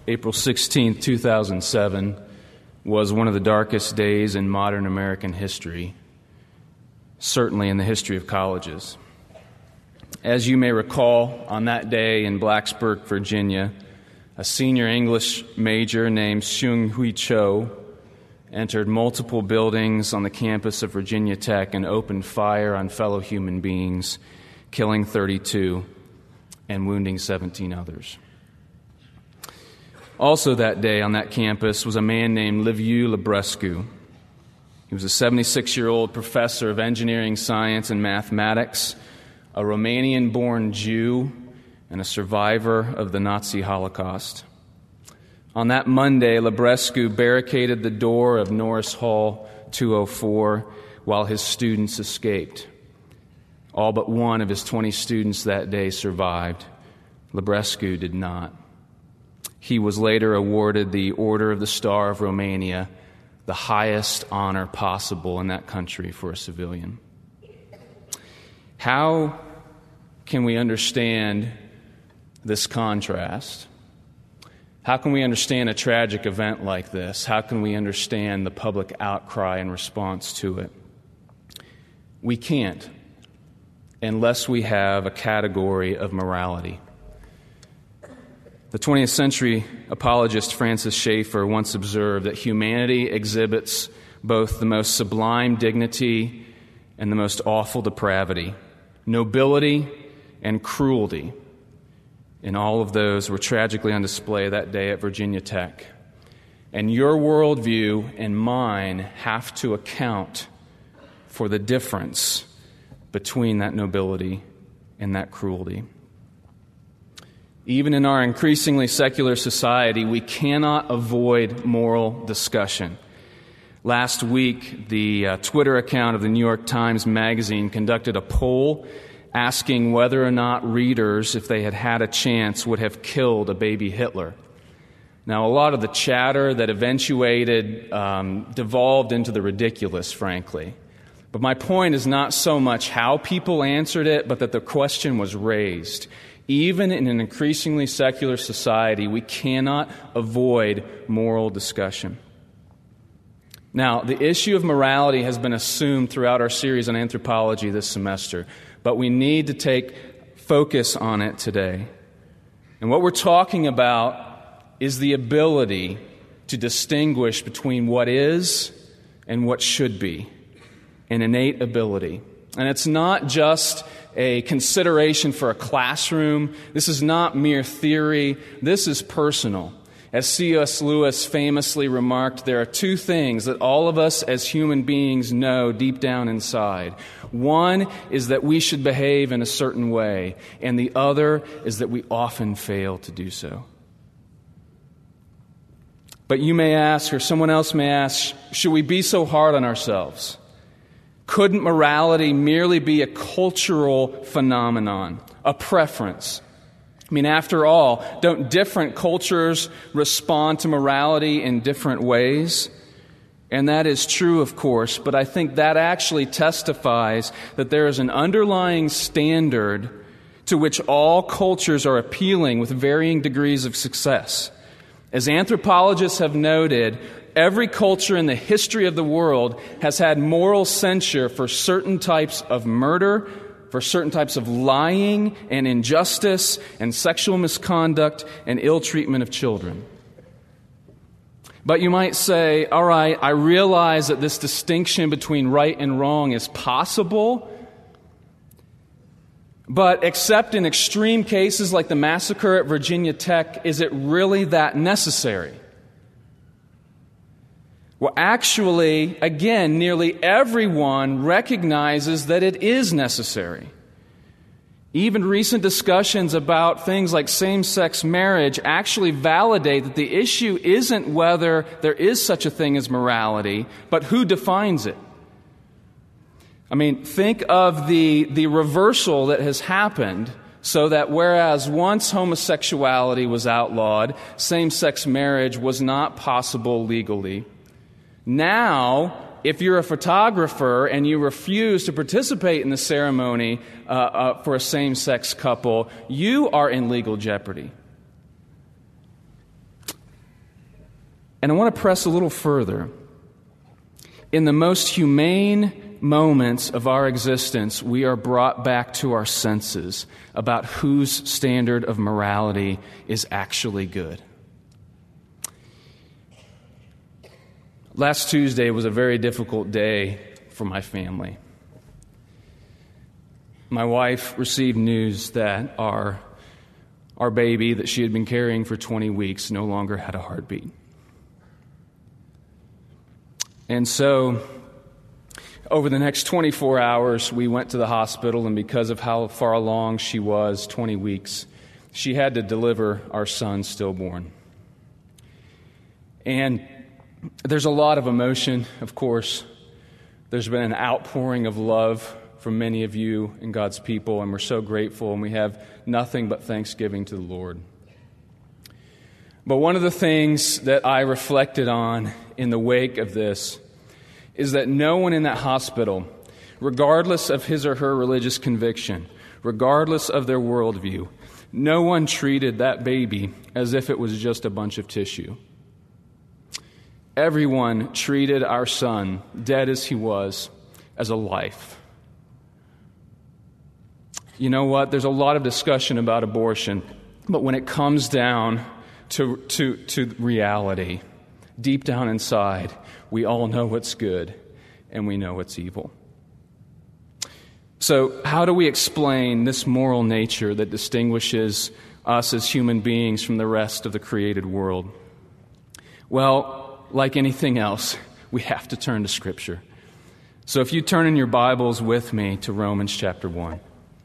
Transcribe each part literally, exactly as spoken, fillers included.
April sixteenth, two thousand seven was one of the darkest days in modern American history, certainly in the history of colleges. As you may recall, on that day in Blacksburg, Virginia, a senior English major named Seung-Hui Cho entered multiple buildings on the campus of Virginia Tech and opened fire on fellow human beings, killing thirty-two and wounding seventeen others. Also that day on that campus was a man named Liviu Librescu. He was a seventy-six-year-old professor of engineering, science, and mathematics, a Romanian-born Jew, and a survivor of the Nazi Holocaust. On that Monday, Librescu barricaded the door of Norris Hall two oh four while his students escaped. All but one of his twenty students that day survived. Librescu did not. He was later awarded the Order of the Star of Romania, the highest honor possible in that country for a civilian. How can we understand this contrast? How can we understand a tragic event like this? How can we understand the public outcry in response to it? We can't, unless we have a category of morality. The twentieth century apologist Francis Schaeffer once observed that humanity exhibits both the most sublime dignity and the most awful depravity, nobility and cruelty. And all of those were tragically on display that day at Virginia Tech. And your worldview and mine have to account for the difference between that nobility and that cruelty. Even in our increasingly secular society, we cannot avoid moral discussion. Last week, the uh, Twitter account of the New York Times Magazine conducted a poll asking whether or not readers, if they had had a chance, would have killed a baby Hitler. Now, a lot of the chatter that eventuated um, devolved into the ridiculous, frankly. But my point is not so much how people answered it, but that the question was raised. Even in an increasingly secular society, we cannot avoid moral discussion. Now, the issue of morality has been assumed throughout our series on anthropology this semester, but we need to take focus on it today. And what we're talking about is the ability to distinguish between what is and what should be, an innate ability. And it's not just a consideration for a classroom. This is not mere theory. This is personal. As C S Lewis famously remarked, there are two things that all of us as human beings know deep down inside. One is that we should behave in a certain way, and the other is that we often fail to do so. But you may ask, or someone else may ask, should we be so hard on ourselves? Couldn't morality merely be a cultural phenomenon, a preference? I mean, after all, don't different cultures respond to morality in different ways? And that is true, of course, but I think that actually testifies that there is an underlying standard to which all cultures are appealing with varying degrees of success. As anthropologists have noted, every culture in the history of the world has had moral censure for certain types of murder, for certain types of lying and injustice and sexual misconduct and ill treatment of children. But you might say, all right, I realize that this distinction between right and wrong is possible, but except in extreme cases like the massacre at Virginia Tech, is it really that necessary? Well, actually, again, nearly everyone recognizes that it is necessary. Even recent discussions about things like same-sex marriage actually validate that the issue isn't whether there is such a thing as morality, but who defines it. I mean, think of the, the reversal that has happened, so that whereas once homosexuality was outlawed, same-sex marriage was not possible legally. Now, if you're a photographer and you refuse to participate in the ceremony uh, uh, for a same-sex couple, you are in legal jeopardy. And I want to press a little further. In the most humane moments of our existence, we are brought back to our senses about whose standard of morality is actually good. Last Tuesday was a very difficult day for my family. My wife received news that our, our baby that she had been carrying for twenty weeks no longer had a heartbeat. And so, over the next twenty-four hours, we went to the hospital, and because of how far along she was, twenty weeks, she had to deliver our son stillborn. And there's a lot of emotion, of course. There's been an outpouring of love from many of you and God's people, and we're so grateful, and we have nothing but thanksgiving to the Lord. But one of the things that I reflected on in the wake of this is that no one in that hospital, regardless of his or her religious conviction, regardless of their worldview, no one treated that baby as if it was just a bunch of tissue. Everyone treated our son, dead as he was, as a life. You know what? There's a lot of discussion about abortion, but when it comes down to, to, to reality, deep down inside, we all know what's good and we know what's evil. So how do we explain this moral nature that distinguishes us as human beings from the rest of the created world? Well, like anything else, we have to turn to Scripture. So if you turn in your Bibles with me to Romans chapter one.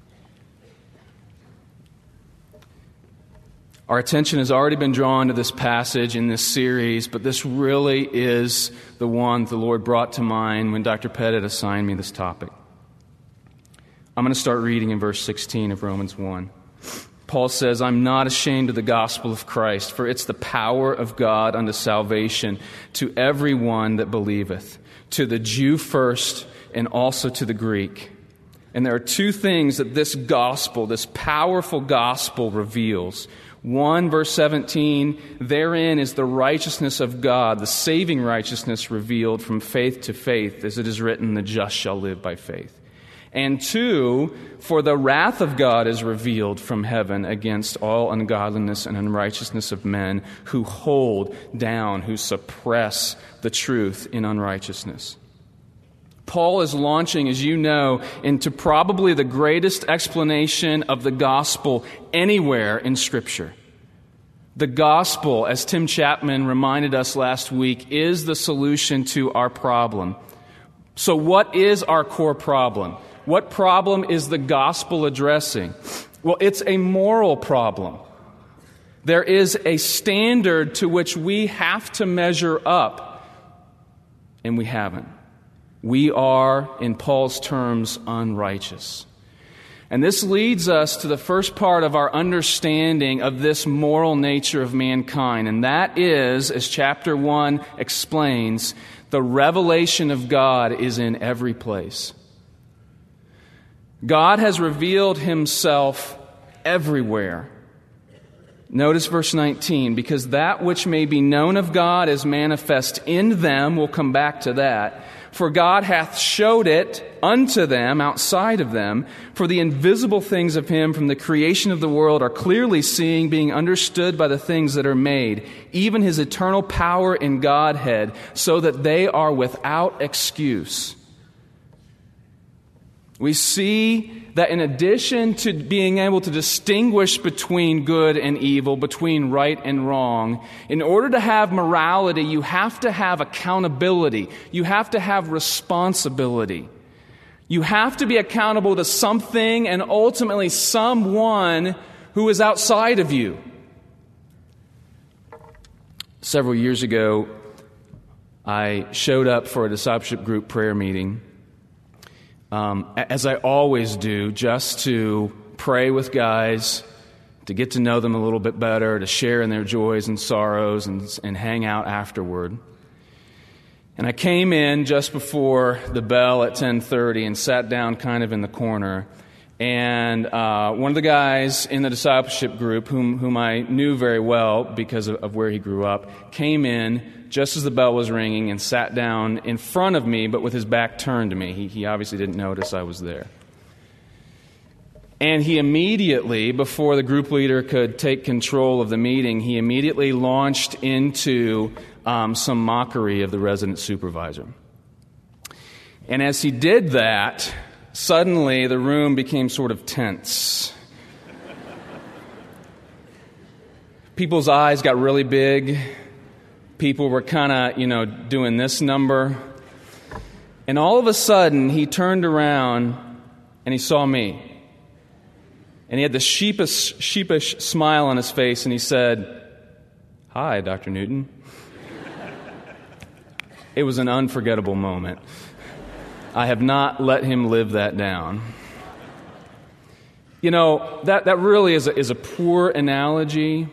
Our attention has already been drawn to this passage in this series, but this really is the one the Lord brought to mind when Doctor Pettit assigned me this topic. I'm going to start reading in verse sixteen of Romans one. Paul says, I'm not ashamed of the gospel of Christ, for it's the power of God unto salvation to everyone that believeth, to the Jew first and also to the Greek. And there are two things that this gospel, this powerful gospel reveals. One, verse seventeen, therein is the righteousness of God, the saving righteousness revealed from faith to faith, as it is written, the just shall live by faith. And two, for the wrath of God is revealed from heaven against all ungodliness and unrighteousness of men who hold down, who suppress the truth in unrighteousness. Paul is launching, as you know, into probably the greatest explanation of the gospel anywhere in Scripture. The gospel, as Tim Chapman reminded us last week, is the solution to our problem. So what is our core problem? What problem is the gospel addressing? Well, it's a moral problem. There is a standard to which we have to measure up, and we haven't. We are, in Paul's terms, unrighteous. And this leads us to the first part of our understanding of this moral nature of mankind, and that is, as chapter one explains, the revelation of God is in every place. God has revealed Himself everywhere. Notice verse nineteen, because that which may be known of God is manifest in them. We'll come back to that. For God hath showed it unto them outside of them. For the invisible things of Him from the creation of the world are clearly seen, being understood by the things that are made, even His eternal power in Godhead, so that they are without excuse. We see that in addition to being able to distinguish between good and evil, between right and wrong, in order to have morality, you have to have accountability. You have to have responsibility. You have to be accountable to something and ultimately someone who is outside of you. Several years ago, I showed up for a discipleship group prayer meeting. Um, as I always do, just to pray with guys, to get to know them a little bit better, to share in their joys and sorrows, and, and hang out afterward. And I came in just before the bell at ten thirty and sat down kind of in the corner. And uh, one of the guys in the discipleship group, whom whom I knew very well because of, of where he grew up, came in just as the bell was ringing and sat down in front of me, but with his back turned to me. He, he obviously didn't notice I was there. And he immediately, before the group leader could take control of the meeting, he immediately launched into um, some mockery of the resident supervisor. And as he did that, suddenly the room became sort of tense. People's eyes got really big. People were kind of, you know, doing this number. And all of a sudden, he turned around and he saw me. And he had this sheepish, sheepish smile on his face, and he said, "Hi, Doctor Newton." It was an unforgettable moment. I have not let him live that down. You know, that, that really is a, is a poor analogy,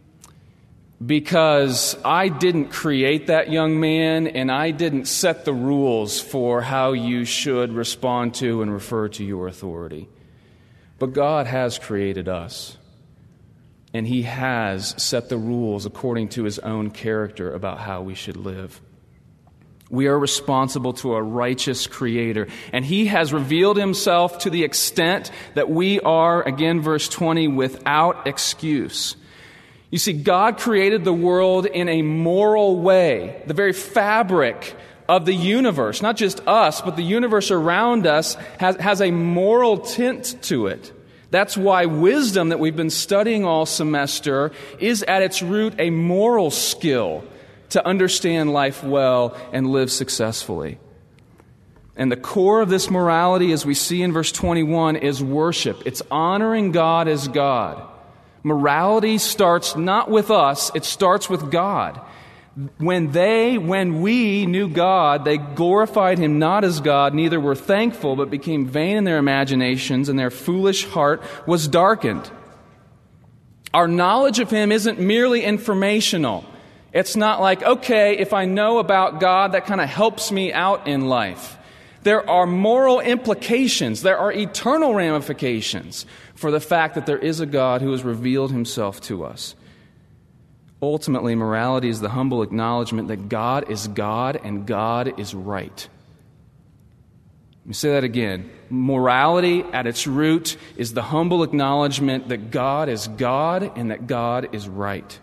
because I didn't create that young man, and I didn't set the rules for how you should respond to and refer to your authority. But God has created us, and He has set the rules according to His own character about how we should live. We are responsible to a righteous Creator, and He has revealed Himself to the extent that we are, again, verse twenty, without excuse. You see, God created the world in a moral way. The very fabric of the universe, not just us, but the universe around us has, has a moral tint to it. That's why wisdom that we've been studying all semester is at its root a moral skill to understand life well and live successfully. And the core of this morality, as we see in verse twenty-one, is worship. It's honoring God as God. Morality starts not with us, it starts with God. When they, when we knew God, they glorified Him not as God, neither were thankful, but became vain in their imaginations, and their foolish heart was darkened. Our knowledge of Him isn't merely informational. It's not like, okay, if I know about God, that kind of helps me out in life. There are moral implications. There are eternal ramifications for the fact that there is a God who has revealed Himself to us. Ultimately, morality is the humble acknowledgement that God is God and God is right. Let me say that again. Morality at its root is the humble acknowledgement that God is God and that God is right.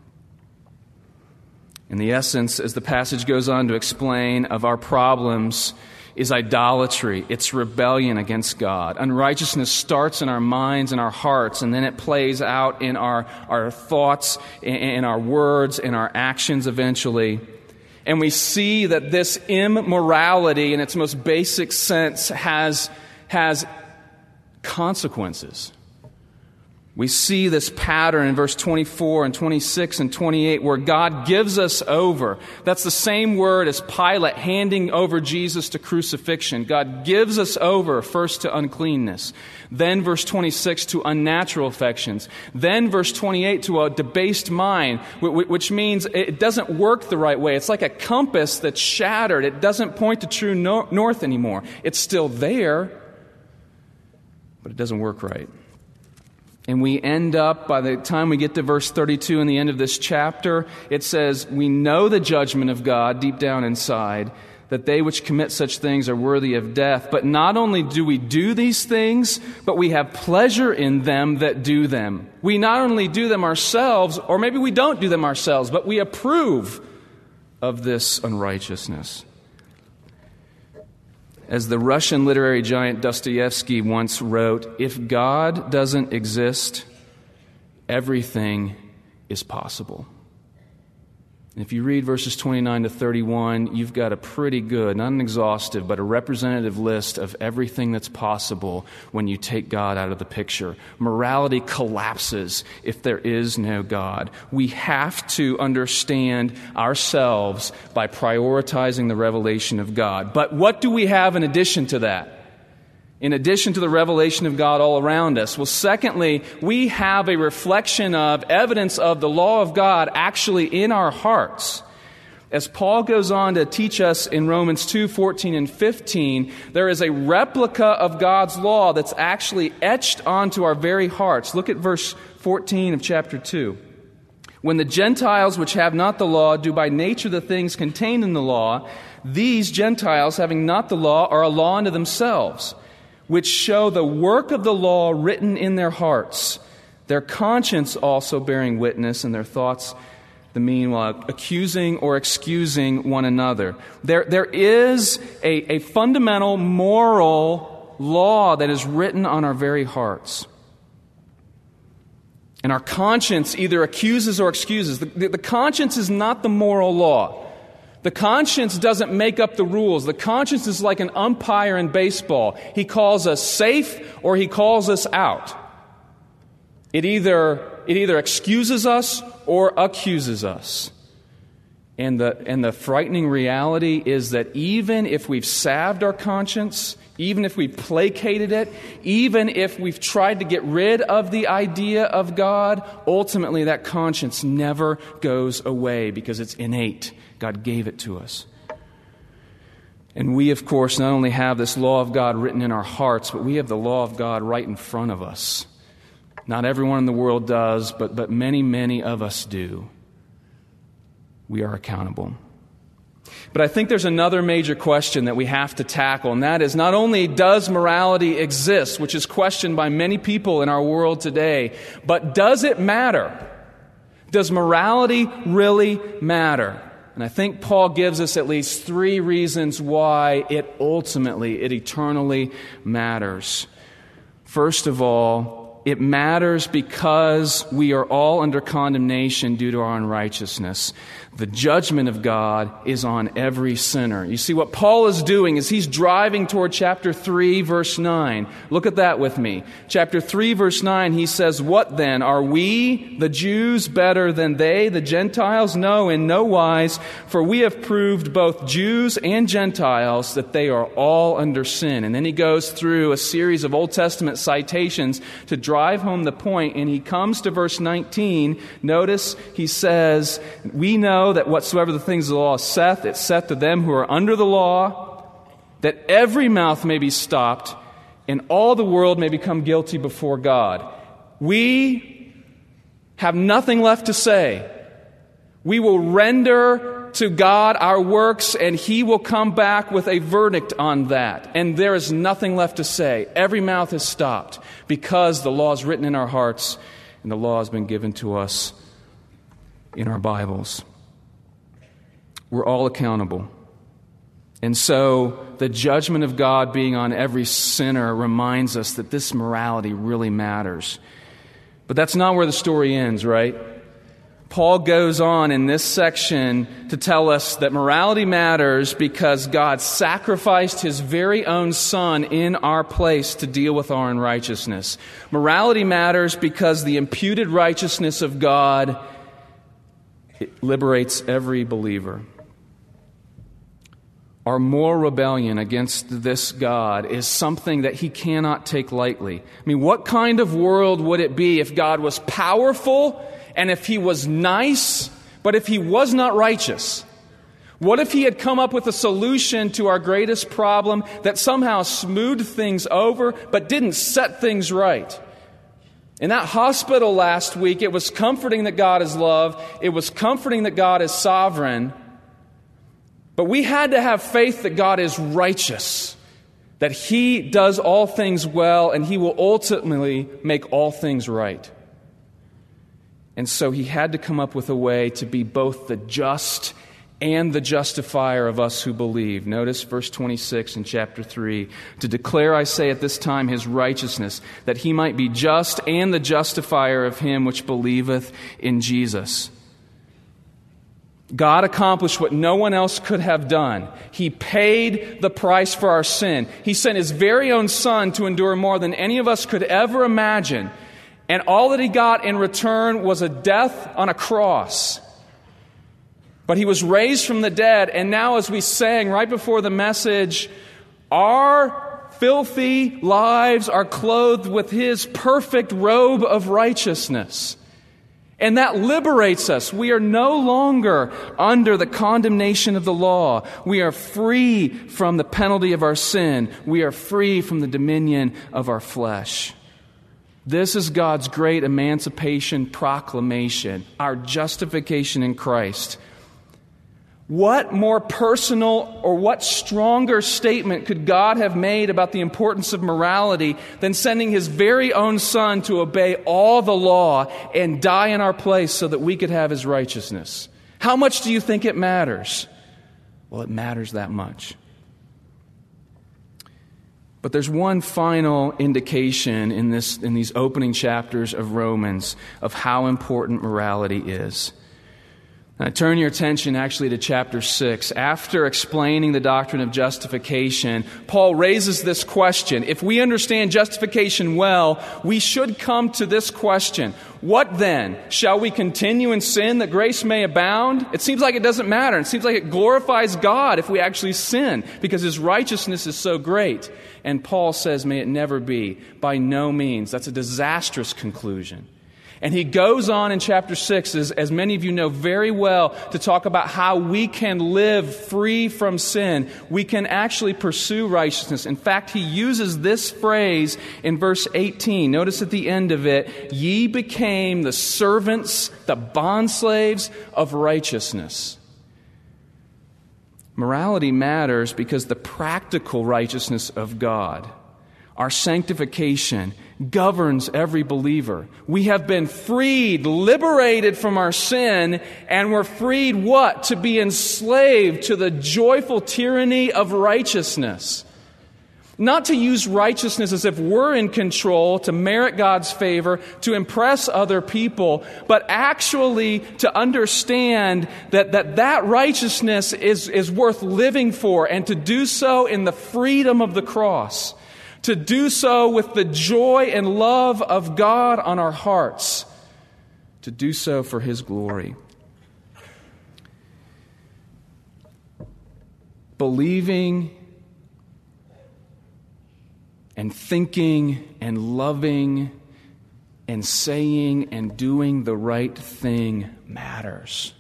And the essence, as the passage goes on to explain, of our problems is idolatry. It's rebellion against God. Unrighteousness starts in our minds and our hearts, and then it plays out in our, our thoughts, in our words, in our actions eventually. And we see that this immorality, in its most basic sense, has, has consequences. We see this pattern in verse twenty-four and twenty-six and twenty-eight where God gives us over. That's the same word as Pilate handing over Jesus to crucifixion. God gives us over first to uncleanness. Then verse twenty-six to unnatural affections. Then verse twenty-eight to a debased mind, which means it doesn't work the right way. It's like a compass that's shattered. It doesn't point to true north anymore. It's still there, but it doesn't work right. And we end up, by the time we get to verse thirty-two in the end of this chapter, it says, "We know the judgment of God deep down inside, that they which commit such things are worthy of death. But not only do we do these things, but we have pleasure in them that do them." We not only do them ourselves, or maybe we don't do them ourselves, but we approve of this unrighteousness. As the Russian literary giant Dostoevsky once wrote, "If God doesn't exist, everything is possible." And if you read verses twenty-nine to thirty-one, you've got a pretty good, not an exhaustive, but a representative list of everything that's possible when you take God out of the picture. Morality collapses if there is no God. We have to understand ourselves by prioritizing the revelation of God. But what do we have in addition to that? In addition to the revelation of God all around us? Well, secondly, we have a reflection of, evidence of the law of God actually in our hearts. As Paul goes on to teach us in Romans two, fourteen and fifteen, there is a replica of God's law that's actually etched onto our very hearts. Look at verse fourteen of chapter two. When the Gentiles which have not the law do by nature the things contained in the law, these Gentiles, having not the law, are a law unto themselves, which show the work of the law written in their hearts, their conscience also bearing witness, and their thoughts the meanwhile accusing or excusing one another. There, there is a, a fundamental moral law that is written on our very hearts. And our conscience either accuses or excuses. The, the, the conscience is not the moral law. The conscience doesn't make up the rules. The conscience is like an umpire in baseball. He calls us safe or he calls us out. It either it either excuses us or accuses us. And the and the frightening reality is that even if we've salved our conscience, even if we've placated it, even if we've tried to get rid of the idea of God, ultimately that conscience never goes away because it's innate. God gave it to us. And we, of course, not only have this law of God written in our hearts, but we have the law of God right in front of us. Not everyone in the world does, but, but many, many of us do. We are accountable. But I think there's another major question that we have to tackle, and that is not only does morality exist, which is questioned by many people in our world today, but does it matter? Does morality really matter? And I think Paul gives us at least three reasons why it ultimately, it eternally matters. First of all, it matters because we are all under condemnation due to our unrighteousness. The judgment of God is on every sinner. You see, what Paul is doing is he's driving toward chapter three, verse nine. Look at that with me. Chapter three, verse nine, he says, "What then? Are we, the Jews, better than they, the Gentiles? No, in no wise, for we have proved both Jews and Gentiles that they are all under sin." And then he goes through a series of Old Testament citations to drive home the point, and he comes to verse nineteen. Notice he says, "We know that whatsoever the things of the law saith, it saith to them who are under the law, that every mouth may be stopped, and all the world may become guilty before God." We have nothing left to say. We will render to God our works, and He will come back with a verdict on that. And there is nothing left to say. Every mouth is stopped because the law is written in our hearts, and the law has been given to us in our Bibles. We're all accountable. And so the judgment of God being on every sinner reminds us that this morality really matters. But that's not where the story ends, right? Paul goes on in this section to tell us that morality matters because God sacrificed His very own Son in our place to deal with our unrighteousness. Morality matters because the imputed righteousness of God, it liberates every believer. Our moral rebellion against this God is something that He cannot take lightly. I mean, what kind of world would it be if God was powerful and if He was nice, but if He was not righteous? What if He had come up with a solution to our greatest problem that somehow smoothed things over but didn't set things right? In that hospital last week, it was comforting that God is love. It was comforting that God is sovereign. But we had to have faith that God is righteous, that He does all things well, and He will ultimately make all things right. And so He had to come up with a way to be both the just and the justifier of us who believe. Notice verse twenty-six in chapter three. "To declare, I say, at this time His righteousness, that He might be just and the justifier of him which believeth in Jesus." God accomplished what no one else could have done. He paid the price for our sin. He sent His very own Son to endure more than any of us could ever imagine. And all that He got in return was a death on a cross. But He was raised from the dead, and now, as we sang right before the message, our filthy lives are clothed with His perfect robe of righteousness. And that liberates us. We are no longer under the condemnation of the law. We are free from the penalty of our sin. We are free from the dominion of our flesh. This is God's great emancipation proclamation, our justification in Christ. What more personal or what stronger statement could God have made about the importance of morality than sending His very own Son to obey all the law and die in our place so that we could have His righteousness? How much do you think it matters? Well, it matters that much. But there's one final indication in this in these opening chapters of Romans of how important morality is. Now, turn your attention actually to chapter six. After explaining the doctrine of justification, Paul raises this question. If we understand justification well, we should come to this question. What then? Shall we continue in sin that grace may abound? It seems like it doesn't matter. It seems like it glorifies God if we actually sin because His righteousness is so great. And Paul says, may it never be. By no means. That's a disastrous conclusion. And he goes on in chapter six, as, as many of you know very well, to talk about how we can live free from sin. We can actually pursue righteousness. In fact, he uses this phrase in verse eighteen. Notice at the end of it, ye became the servants, the bondslaves of righteousness. Morality matters because the practical righteousness of God, our sanctification, governs every believer. We have been freed, liberated from our sin, and we're freed what? To be enslaved to the joyful tyranny of righteousness. Not to use righteousness as if we're in control, to merit God's favor, to impress other people, but actually to understand that that, that righteousness is, is worth living for, and to do so in the freedom of the cross. To do so with the joy and love of God on our hearts. To do so for His glory. Believing and thinking and loving and saying and doing the right thing matters.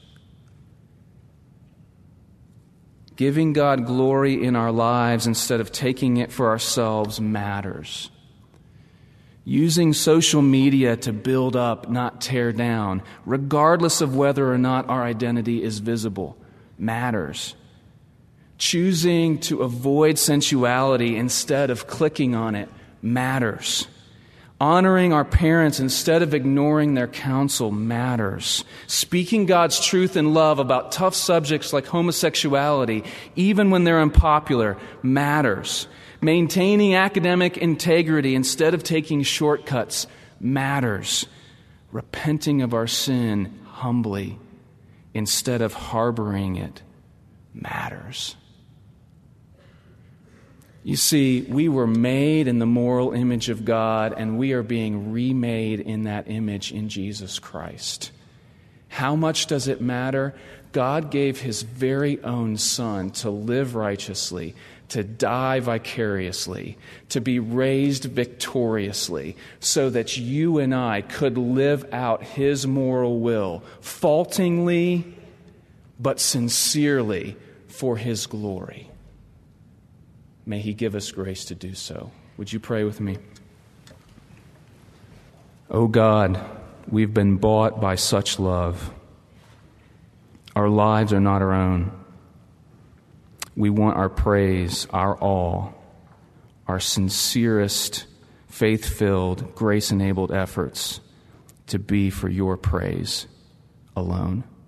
Giving God glory in our lives instead of taking it for ourselves matters. Using social media to build up, not tear down, regardless of whether or not our identity is visible, matters. Choosing to avoid sensuality instead of clicking on it matters. Honoring our parents instead of ignoring their counsel matters. Speaking God's truth in love about tough subjects like homosexuality, even when they're unpopular, matters. Maintaining academic integrity instead of taking shortcuts matters. Repenting of our sin humbly instead of harboring it matters. You see, we were made in the moral image of God, and we are being remade in that image in Jesus Christ. How much does it matter? God gave His very own Son to live righteously, to die vicariously, to be raised victoriously, so that you and I could live out His moral will, faultingly but sincerely for His glory. May He give us grace to do so. Would you pray with me? Oh God, we've been bought by such love. Our lives are not our own. We want our praise, our all, our sincerest, faith-filled, grace-enabled efforts to be for your praise alone.